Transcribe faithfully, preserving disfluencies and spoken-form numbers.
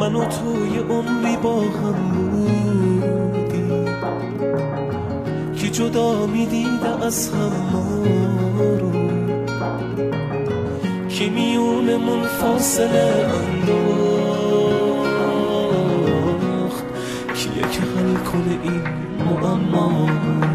منو توی عمری با هم بودیم که جدا میدیده از هم ما رو، که میونمون فاصله انداخت، کیه که حل کنه این معما.